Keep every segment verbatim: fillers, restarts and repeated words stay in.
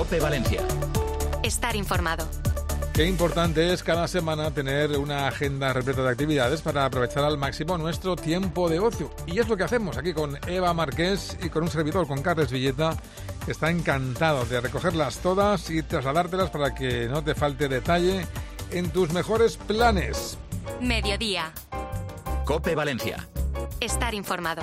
COPE Valencia. Estar informado. Qué importante es cada semana tener una agenda repleta de actividades para aprovechar al máximo nuestro tiempo de ocio. Y es lo que hacemos aquí con Eva Marqués y con un servidor, con Carles Villeta, que está encantado de recogerlas todas y trasladártelas para que no te falte detalle en tus mejores planes. Mediodía. COPE Valencia. Estar informado.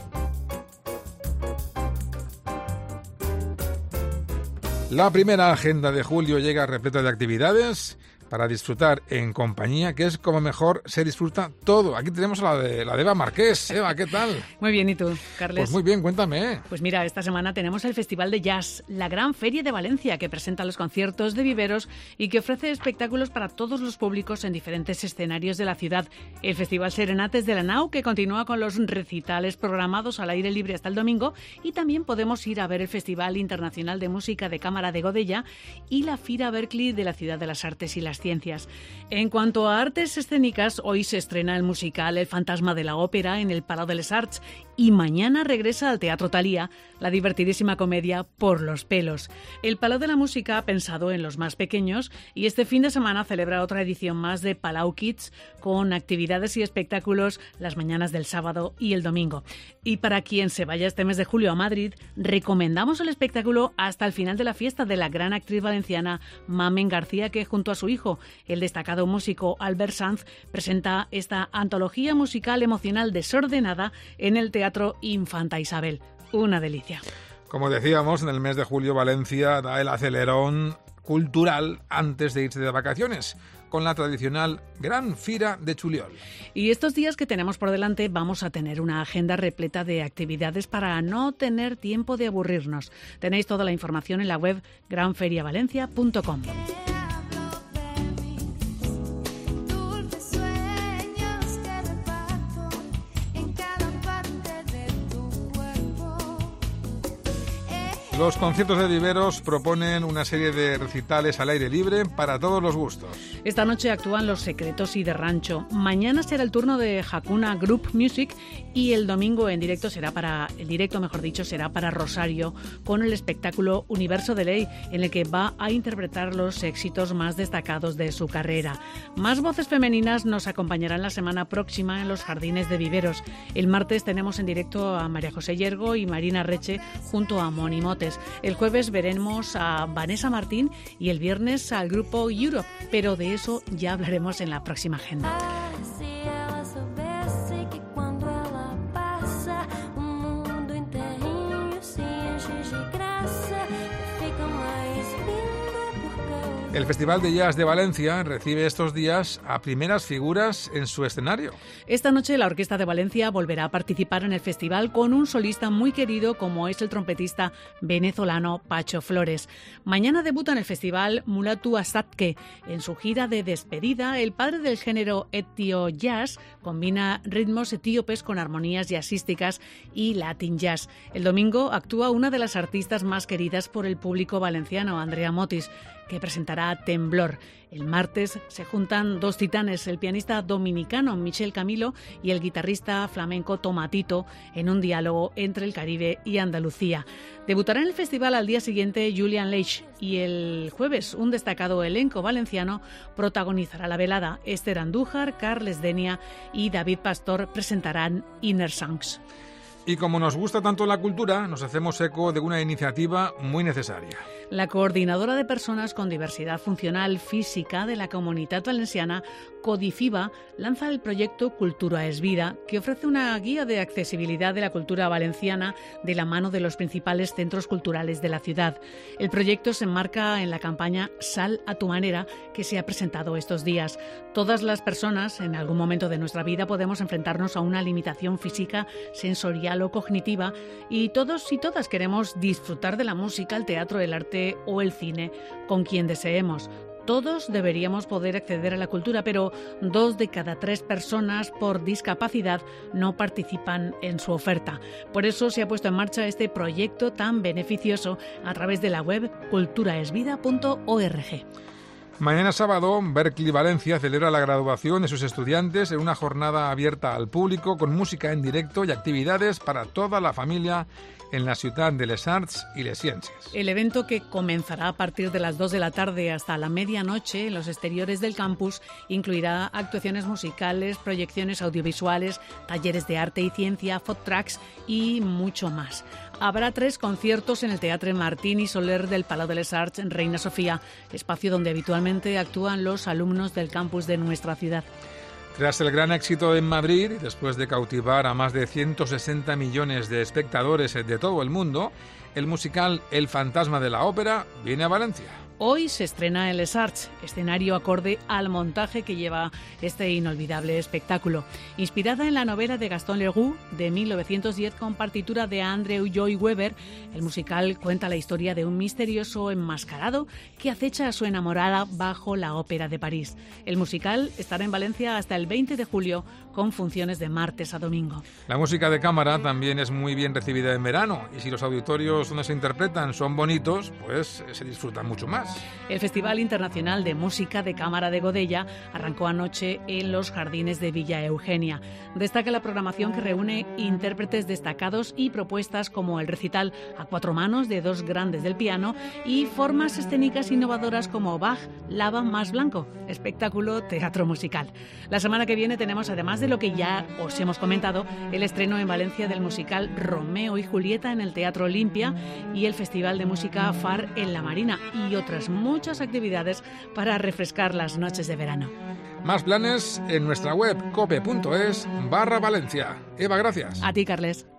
La primera agenda de julio llega repleta de actividades para disfrutar en compañía, que es como mejor se disfruta todo. Aquí tenemos a la de, la de Eva Marqués. Eva, ¿qué tal? Muy bien, ¿y tú, Carles? Pues muy bien, cuéntame. Pues mira, esta semana tenemos el Festival de Jazz, la Gran Feria de Valencia, que presenta los conciertos de Viveros y que ofrece espectáculos para todos los públicos en diferentes escenarios de la ciudad. El Festival Serenates de la Nau, que continúa con los recitales programados al aire libre hasta el domingo, y también podemos ir a ver el Festival Internacional de Música de Cámara de Godella y la Fira Berkeley de la Ciudad de las Artes y las Ciencias. En cuanto a artes escénicas, hoy se estrena el musical El fantasma de la ópera en el Palau de les Arts y mañana regresa al Teatro Thalía la divertidísima comedia Por los pelos. El Palau de la Música ha pensado en los más pequeños y este fin de semana celebra otra edición más de Palau Kids con actividades y espectáculos las mañanas del sábado y el domingo. Y para quien se vaya este mes de julio a Madrid, recomendamos el espectáculo hasta el final de la fiesta de la gran actriz valenciana Mamen García, que junto a su hijo, el destacado músico Albert Sanz, presenta esta antología musical emocional desordenada en el Teatro Infanta Isabel. Una delicia. Como decíamos, en el mes de julio Valencia da el acelerón cultural antes de irse de vacaciones, con la tradicional Gran Fira de Chuliol. Y estos días que tenemos por delante vamos a tener una agenda repleta de actividades para no tener tiempo de aburrirnos. Tenéis toda la información en la web gran feria valencia punto com. Los conciertos de Viveros proponen una serie de recitales al aire libre para todos los gustos. Esta noche actúan Los Secretos y de Rancho. Mañana será el turno de Hakuna Group Music y el domingo en directo será para el directo, mejor dicho, será para Rosario con el espectáculo Universo de Ley, en el que va a interpretar los éxitos más destacados de su carrera. Más voces femeninas nos acompañarán la semana próxima en los Jardines de Viveros. El martes tenemos en directo a María José Yergo y Marina Reche junto a Moni Motes. El jueves veremos a Vanessa Martín y el viernes al grupo Europe, pero de eso ya hablaremos en la próxima agenda. El Festival de Jazz de Valencia recibe estos días a primeras figuras en su escenario. Esta noche la Orquesta de Valencia volverá a participar en el festival con un solista muy querido como es el trompetista venezolano Pacho Flores. Mañana debuta en el festival Mulatu Astatke. En su gira de despedida, el padre del género etio jazz combina ritmos etíopes con armonías jazzísticas y latin jazz. El domingo actúa una de las artistas más queridas por el público valenciano, Andrea Motis, que presentará Temblor. El martes se juntan dos titanes, el pianista dominicano Michel Camilo y el guitarrista flamenco Tomatito, en un diálogo entre el Caribe y Andalucía. Debutará en el festival al día siguiente Julian Leitch y el jueves un destacado elenco valenciano protagonizará la velada. Esther Andújar, Carles Denia y David Pastor presentarán Inner Songs. Y como nos gusta tanto la cultura, nos hacemos eco de una iniciativa muy necesaria. La coordinadora de personas con diversidad funcional física de la Comunitat Valenciana, Codifiba, lanza el proyecto Cultura es Vida, que ofrece una guía de accesibilidad de la cultura valenciana de la mano de los principales centros culturales de la ciudad. El proyecto se enmarca en la campaña Sal a tu manera, que se ha presentado estos días. Todas las personas, en algún momento de nuestra vida, podemos enfrentarnos a una limitación física, sensorial o cognitiva, y todos y todas queremos disfrutar de la música, el teatro, el arte o el cine con quien deseemos. Todos deberíamos poder acceder a la cultura, pero dos de cada tres personas por discapacidad no participan en su oferta. Por eso se ha puesto en marcha este proyecto tan beneficioso a través de la web cultura es vida punto org. Mañana sábado, Berkeley Valencia celebra la graduación de sus estudiantes en una jornada abierta al público con música en directo y actividades para toda la familia en la ciudad de Les Arts y les Ciències. El evento, que comenzará a partir de las dos de la tarde hasta la medianoche en los exteriores del campus, incluirá actuaciones musicales, proyecciones audiovisuales, talleres de arte y ciencia, food trucks y mucho más. Habrá tres conciertos en el Teatre Martín Soler del Palau de les Arts en Reina Sofía, espacio donde habitualmente actúan los alumnos del campus de nuestra ciudad. Tras el gran éxito en Madrid, y después de cautivar a más de ciento sesenta millones de espectadores de todo el mundo, el musical El fantasma de la ópera viene a Valencia. Hoy se estrena en Les Arts, escenario acorde al montaje que lleva este inolvidable espectáculo. Inspirada en la novela de Gaston Leroux de mil novecientos diez con partitura de Andrew Lloyd Webber, el musical cuenta la historia de un misterioso enmascarado que acecha a su enamorada bajo la Ópera de París. El musical estará en Valencia hasta el veinte de julio con funciones de martes a domingo. La música de cámara también es muy bien recibida en verano y si los auditorios donde se interpretan son bonitos, pues se disfrutan mucho más. El Festival Internacional de Música de Cámara de Godella arrancó anoche en los jardines de Villa Eugenia. Destaca la programación que reúne intérpretes destacados y propuestas como el recital a cuatro manos de dos grandes del piano y formas escénicas innovadoras como Bach, Lava más Blanco, espectáculo teatro musical. La semana que viene tenemos, además de lo que ya os hemos comentado, el estreno en Valencia del musical Romeo y Julieta en el Teatro Olimpia y el Festival de Música Far en la Marina y otras muchas actividades para refrescar las noches de verano. Más planes en nuestra web cope punto es barra Valencia. Eva, gracias. A ti, Carles.